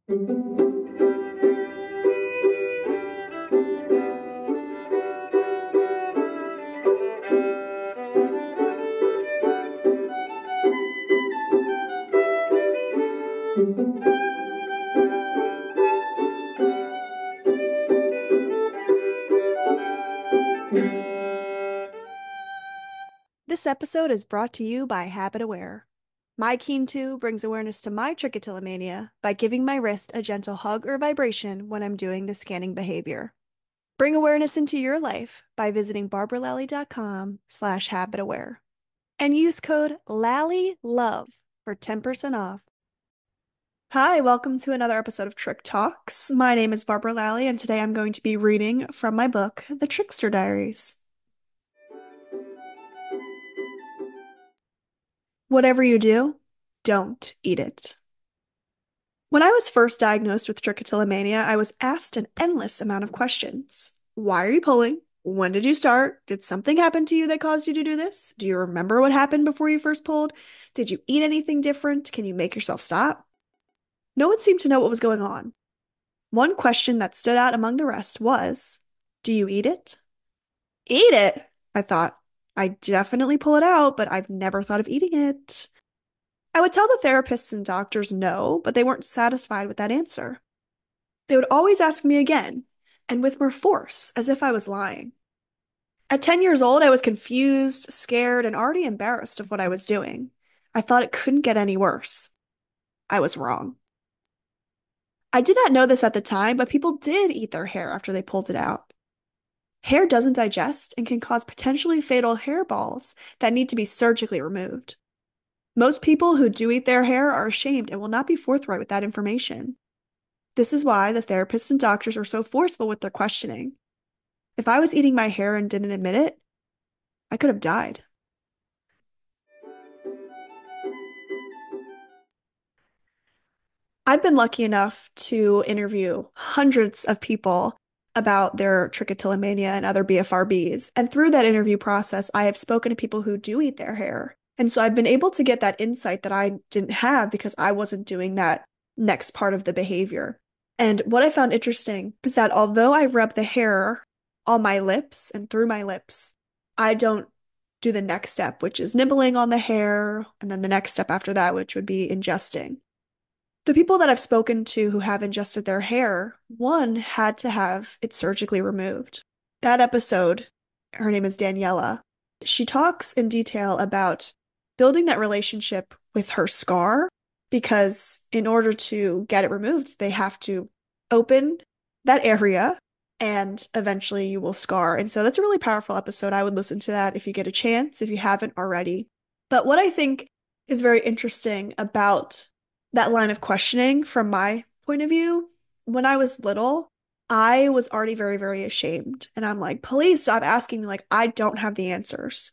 This episode is brought to you by Habit Aware. My Keen 2 brings awareness to my trichotillomania by giving my wrist a gentle hug or vibration when I'm doing the scanning behavior. Bring awareness into your life by visiting barbaralally.com/habitaware and use code LALLYLOVE for 10% off. Hi, welcome to another episode of Trick Talks. My name is Barbara Lally, and today I'm going to be reading from my book, The Trickster Diaries. Whatever you do, don't eat it. When I was first diagnosed with trichotillomania, I was asked an endless amount of questions. Why are you pulling? When did you start? Did something happen to you that caused you to do this? Do you remember what happened before you first pulled? Did you eat anything different? Can you make yourself stop? No one seemed to know what was going on. One question that stood out among the rest was, do you eat it? Eat it, I thought. I definitely pull it out, but I've never thought of eating it. I would tell the therapists and doctors no, but they weren't satisfied with that answer. They would always ask me again, and with more force, as if I was lying. At 10 years old, I was confused, scared, and already embarrassed of what I was doing. I thought it couldn't get any worse. I was wrong. I did not know this at the time, but people did eat their hair after they pulled it out. Hair doesn't digest and can cause potentially fatal hairballs that need to be surgically removed. Most people who do eat their hair are ashamed and will not be forthright with that information. This is why the therapists and doctors are so forceful with their questioning. If I was eating my hair and didn't admit it, I could have died. I've been lucky enough to interview hundreds of people about their trichotillomania and other BFRBs. And through that interview process, I have spoken to people who do eat their hair. And so I've been able to get that insight that I didn't have because I wasn't doing that next part of the behavior. And what I found interesting is that although I rub the hair on my lips and through my lips, I don't do the next step, which is nibbling on the hair, and then the next step after that, which would be ingesting. The people that I've spoken to who have ingested their hair, one had to have it surgically removed. That episode, her name is Daniela, she talks in detail about building that relationship with her scar because in order to get it removed, they have to open that area and eventually you will scar. And so that's a really powerful episode. I would listen to that if you get a chance, if you haven't already. But what I think is very interesting about that line of questioning from my point of view, when I was little, I was already very, very ashamed. And I'm like, please stop asking me, like, I don't have the answers.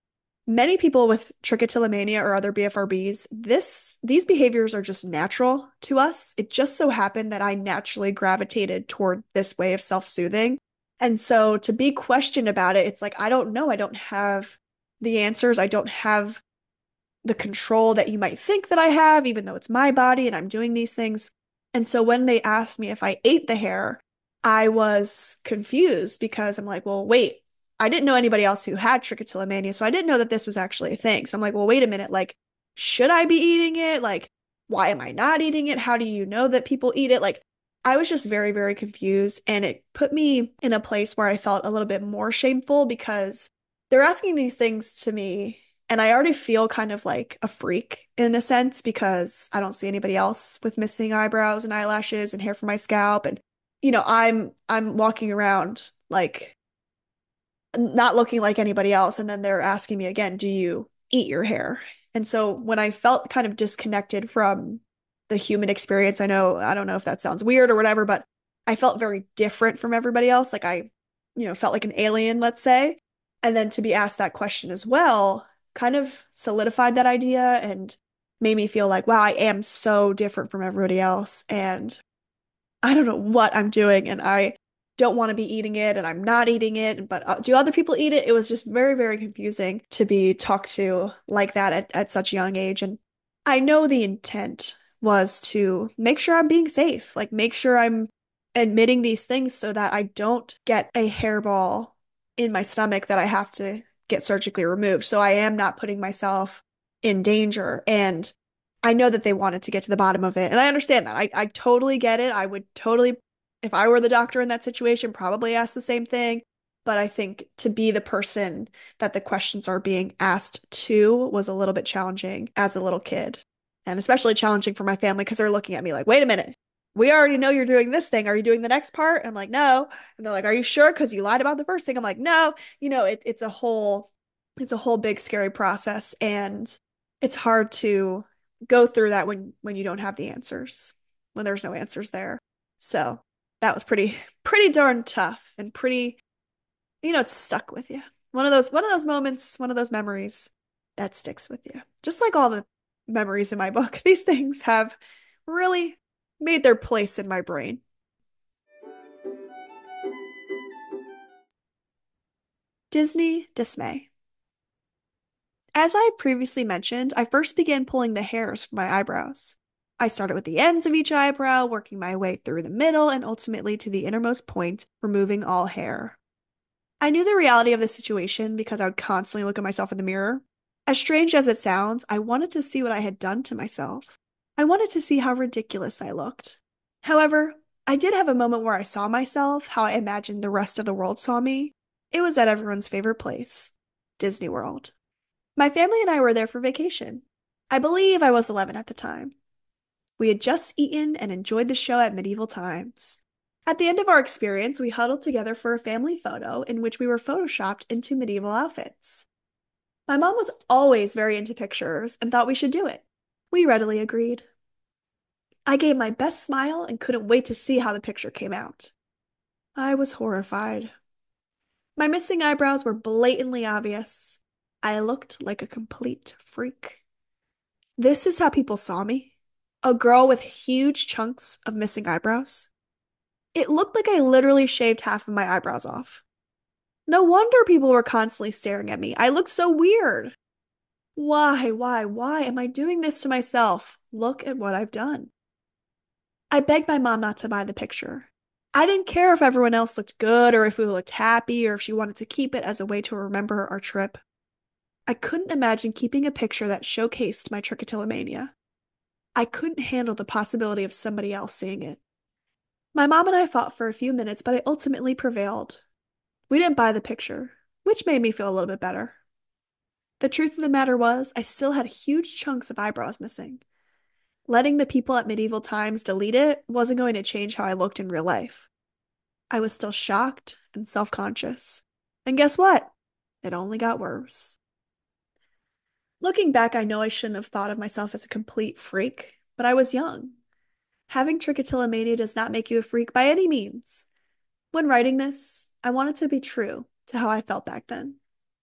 Many people with trichotillomania or other BFRBs, these behaviors are just natural to us. It just so happened that I naturally gravitated toward this way of self-soothing. And so to be questioned about it, it's like, I don't know. I don't have the answers. I don't have the control that you might think that I have, even though it's my body and I'm doing these things. And so when they asked me if I ate the hair, I was confused because I'm like, well, wait, I didn't know anybody else who had trichotillomania, so I didn't know that this was actually a thing. So I'm like, well, wait a minute, like, should I be eating it? Like, why am I not eating it? How do you know that people eat it? Like, I was just very, very confused, and it put me in a place where I felt a little bit more shameful because they're asking these things to me, and I already feel kind of like a freak in a sense because I don't see anybody else with missing eyebrows and eyelashes and hair from my scalp, and I'm walking around like not looking like anybody else. And then they're asking me again, do you eat your hair? And so when I felt kind of disconnected from the human experience, I don't know if that sounds weird or whatever, but I felt very different from everybody else. Like felt like an alien, let's say. And then to be asked that question as well kind of solidified that idea and made me feel like, wow, I am so different from everybody else. And I don't know what I'm doing. And I don't want to be eating it and I'm not eating it, but do other people eat it? It was just very, very confusing to be talked to like that at such a young age. And I know the intent was to make sure I'm being safe, like make sure I'm admitting these things so that I don't get a hairball in my stomach that I have to get surgically removed. So I am not putting myself in danger. And I know that they wanted to get to the bottom of it. And I understand that. I totally get it. I would totally, if I were the doctor in that situation, probably ask the same thing. But I think to be the person that the questions are being asked to was a little bit challenging as a little kid. And especially challenging for my family because they're looking at me like, wait a minute, we already know you're doing this thing. Are you doing the next part? I'm like, no. And they're like, are you sure? Because you lied about the first thing. I'm like, no. It's a whole big scary process, and it's hard to go through that when you don't have the answers, when there's no answers there. So that was pretty darn tough and pretty, it's stuck with you. One of those moments, one of those memories that sticks with you. Just like all the memories in my book, these things have really made their place in my brain. Disney dismay. As I've previously mentioned, I first began pulling the hairs from my eyebrows. I started with the ends of each eyebrow, working my way through the middle and ultimately to the innermost point, removing all hair. I knew the reality of the situation because I would constantly look at myself in the mirror. As strange as it sounds, I wanted to see what I had done to myself. I wanted to see how ridiculous I looked. However, I did have a moment where I saw myself how I imagined the rest of the world saw me. It was at everyone's favorite place, Disney World. My family and I were there for vacation. I believe I was 11 at the time. We had just eaten and enjoyed the show at medieval times. At the end of our experience, we huddled together for a family photo in which we were photoshopped into medieval outfits. My mom was always very into pictures and thought we should do it. We readily agreed. I gave my best smile and couldn't wait to see how the picture came out. I was horrified. My missing eyebrows were blatantly obvious. I looked like a complete freak. This is how people saw me. A girl with huge chunks of missing eyebrows. It looked like I literally shaved half of my eyebrows off. No wonder people were constantly staring at me. I looked so weird. Why am I doing this to myself? Look at what I've done. I begged my mom not to buy the picture. I didn't care if everyone else looked good or if we looked happy or if she wanted to keep it as a way to remember our trip. I couldn't imagine keeping a picture that showcased my trichotillomania. I couldn't handle the possibility of somebody else seeing it. My mom and I fought for a few minutes, but I ultimately prevailed. We didn't buy the picture, which made me feel a little bit better. The truth of the matter was, I still had huge chunks of eyebrows missing. Letting the people at medieval times delete it wasn't going to change how I looked in real life. I was still shocked and self-conscious. And guess what? It only got worse. Looking back, I know I shouldn't have thought of myself as a complete freak, but I was young. Having trichotillomania does not make you a freak by any means. When writing this, I wanted to be true to how I felt back then.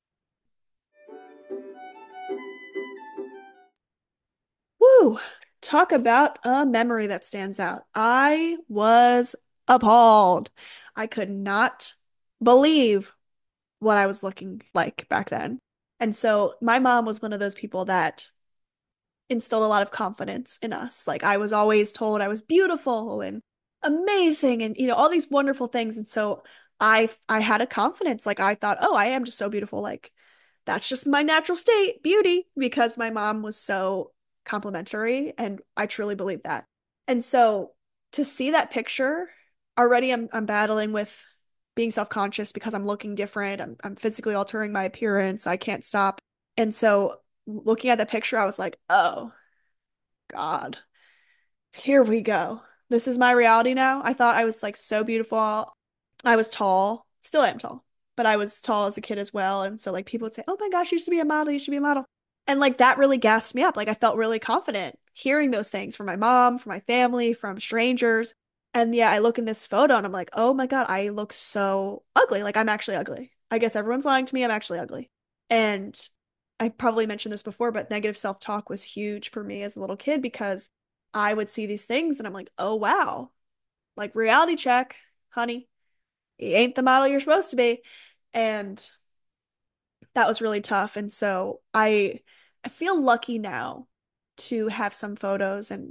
Woo! Talk about a memory that stands out. I was appalled. I could not believe what I was looking like back then. And so my mom was one of those people that instilled a lot of confidence in us. Like I was always told I was beautiful and amazing and all these wonderful things. And so I had a confidence. Like I thought, "Oh, I am just so beautiful. Like that's just my natural state, beauty," because my mom was so complimentary and I truly believe that. And so to see that picture, already I'm battling with being self-conscious because I'm looking different. I'm physically altering my appearance. I can't stop. And so looking at the picture, I was like, oh God, here we go. This is my reality now. I thought I was like so beautiful. I was tall, still am tall, but I was tall as a kid as well. And so like people would say, "Oh my gosh, you should be a model, you should be a model." And like that really gassed me up. Like I felt really confident hearing those things from my mom, from my family, from strangers. And yeah, I look in this photo and I'm like, "Oh my God, I look so ugly. Like I'm actually ugly. I guess everyone's lying to me. I'm actually ugly." And I probably mentioned this before, but negative self-talk was huge for me as a little kid because I would see these things and I'm like, "Oh wow." Like reality check, honey. You ain't the model you're supposed to be. And that was really tough. And so I feel lucky now to have some photos and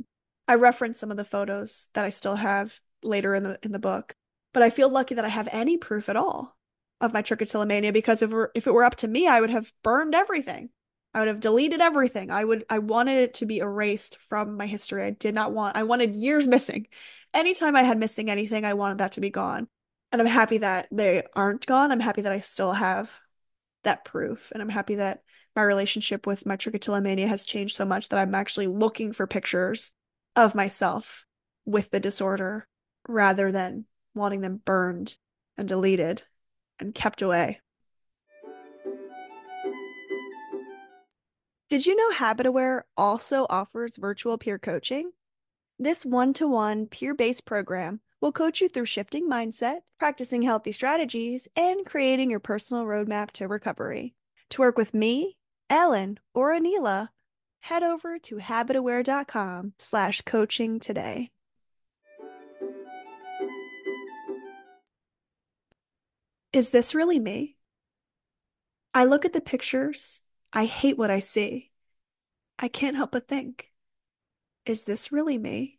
I reference some of the photos that I still have later in the book, but I feel lucky that I have any proof at all of my trichotillomania because if it were up to me, I would have burned everything. I would have deleted everything. I wanted it to be erased from my history. I wanted years missing. Anytime I had missing anything, I wanted that to be gone. And I'm happy that they aren't gone. I'm happy that I still have that proof. And I'm happy that my relationship with my trichotillomania has changed so much that I'm actually looking for pictures of myself with the disorder rather than wanting them burned and deleted and kept away. Did you know HabitAware also offers virtual peer coaching? This one-to-one peer-based program will coach you through shifting mindset, practicing healthy strategies, and creating your personal roadmap to recovery. To work with me, Ellen, or Anila, head over to habitaware.com/coaching today. Is this really me? I look at the pictures. I hate what I see. I can't help but think, is this really me?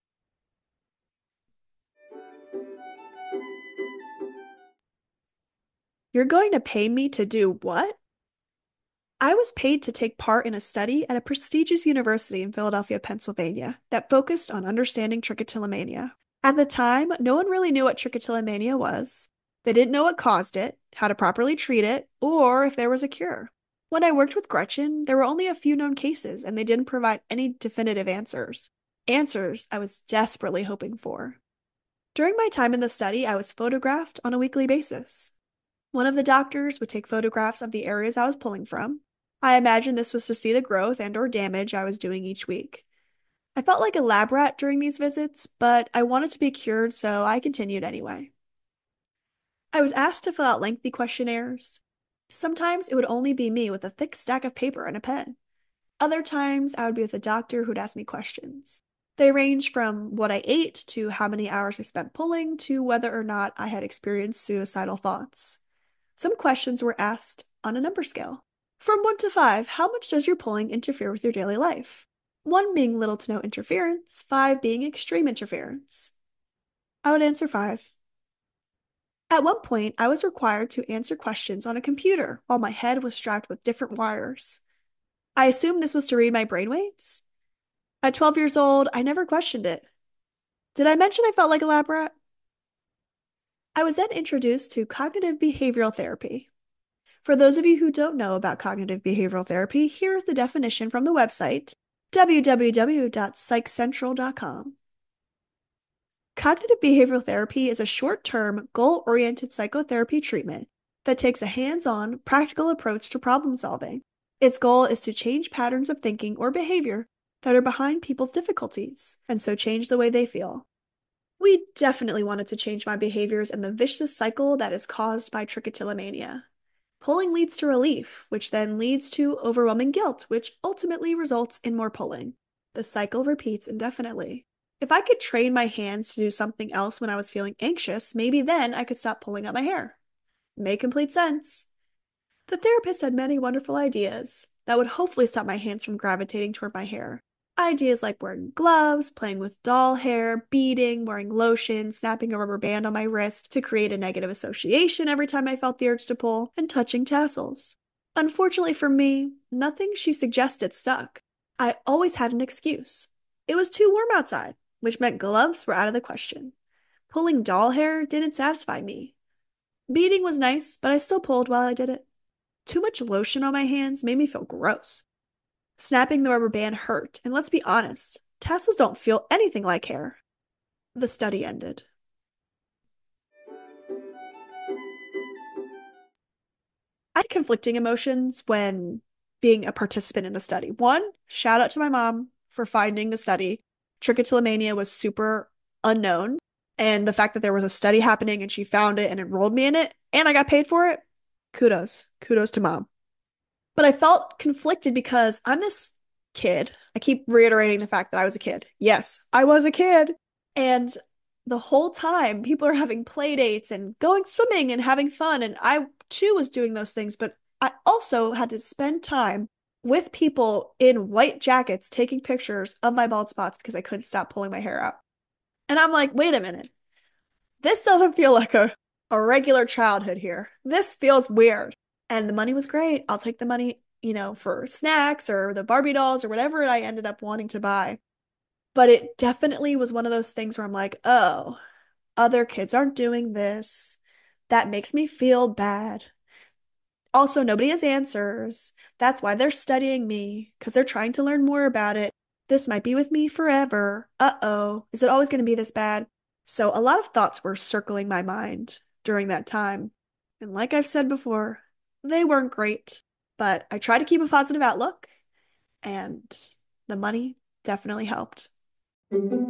You're going to pay me to do what? I was paid to take part in a study at a prestigious university in Philadelphia, Pennsylvania, that focused on understanding trichotillomania. At the time, no one really knew what trichotillomania was. They didn't know what caused it, how to properly treat it, or if there was a cure. When I worked with Gretchen, there were only a few known cases, and they didn't provide any definitive answers. Answers I was desperately hoping for. During my time in the study, I was photographed on a weekly basis. One of the doctors would take photographs of the areas I was pulling from. I imagined this was to see the growth and or damage I was doing each week. I felt like a lab rat during these visits, but I wanted to be cured, so I continued anyway. I was asked to fill out lengthy questionnaires. Sometimes it would only be me with a thick stack of paper and a pen. Other times I would be with a doctor who'd ask me questions. They ranged from what I ate to how many hours I spent pulling to whether or not I had experienced suicidal thoughts. Some questions were asked on a number scale. From 1 to 5, how much does your pulling interfere with your daily life? 1 being little to no interference, 5 being extreme interference. I would answer 5. At one point, I was required to answer questions on a computer while my head was strapped with different wires. I assumed this was to read my brainwaves. At 12 years old, I never questioned it. Did I mention I felt like a lab rat? I was then introduced to cognitive behavioral therapy. For those of you who don't know about cognitive behavioral therapy, here's the definition from the website www.psychcentral.com. Cognitive behavioral therapy is a short-term, goal-oriented psychotherapy treatment that takes a hands-on, practical approach to problem solving. Its goal is to change patterns of thinking or behavior that are behind people's difficulties, and so change the way they feel. We definitely wanted to change my behaviors and the vicious cycle that is caused by trichotillomania. Pulling leads to relief, which then leads to overwhelming guilt, which ultimately results in more pulling. The cycle repeats indefinitely. If I could train my hands to do something else when I was feeling anxious, maybe then I could stop pulling at my hair. Made complete sense. The therapist had many wonderful ideas that would hopefully stop my hands from gravitating toward my hair. Ideas like wearing gloves, playing with doll hair, beading, wearing lotion, snapping a rubber band on my wrist to create a negative association every time I felt the urge to pull, and touching tassels. Unfortunately for me, nothing she suggested stuck. I always had an excuse. It was too warm outside, which meant gloves were out of the question. Pulling doll hair didn't satisfy me. Beading was nice, but I still pulled while I did it. Too much lotion on my hands made me feel gross. Snapping the rubber band hurt, and let's be honest, tassels don't feel anything like hair. The study ended. I had conflicting emotions when being a participant in the study. One, shout out to my mom for finding the study. Trichotillomania was super unknown, and the fact that there was a study happening and she found it and enrolled me in it, and I got paid for it, kudos. Kudos to mom. But I felt conflicted because I'm this kid. I keep reiterating the fact that I was a kid. Yes, I was a kid. And the whole time, people are having play dates and going swimming and having fun. And I too was doing those things, but I also had to spend time with people in white jackets taking pictures of my bald spots because I couldn't stop pulling my hair out. And I'm like, wait a minute. This doesn't feel like a regular childhood here. This feels weird. And the money was great. I'll take the money, for snacks or the Barbie dolls or whatever I ended up wanting to buy. But it definitely was one of those things where I'm like, oh, other kids aren't doing this. That makes me feel bad. Also, nobody has answers. That's why they're studying me, because they're trying to learn more about it. This might be with me forever. Uh-oh, is it always going to be this bad? So, a lot of thoughts were circling my mind during that time. And like I've said before, they weren't great. But I try to keep a positive outlook, and the money definitely helped.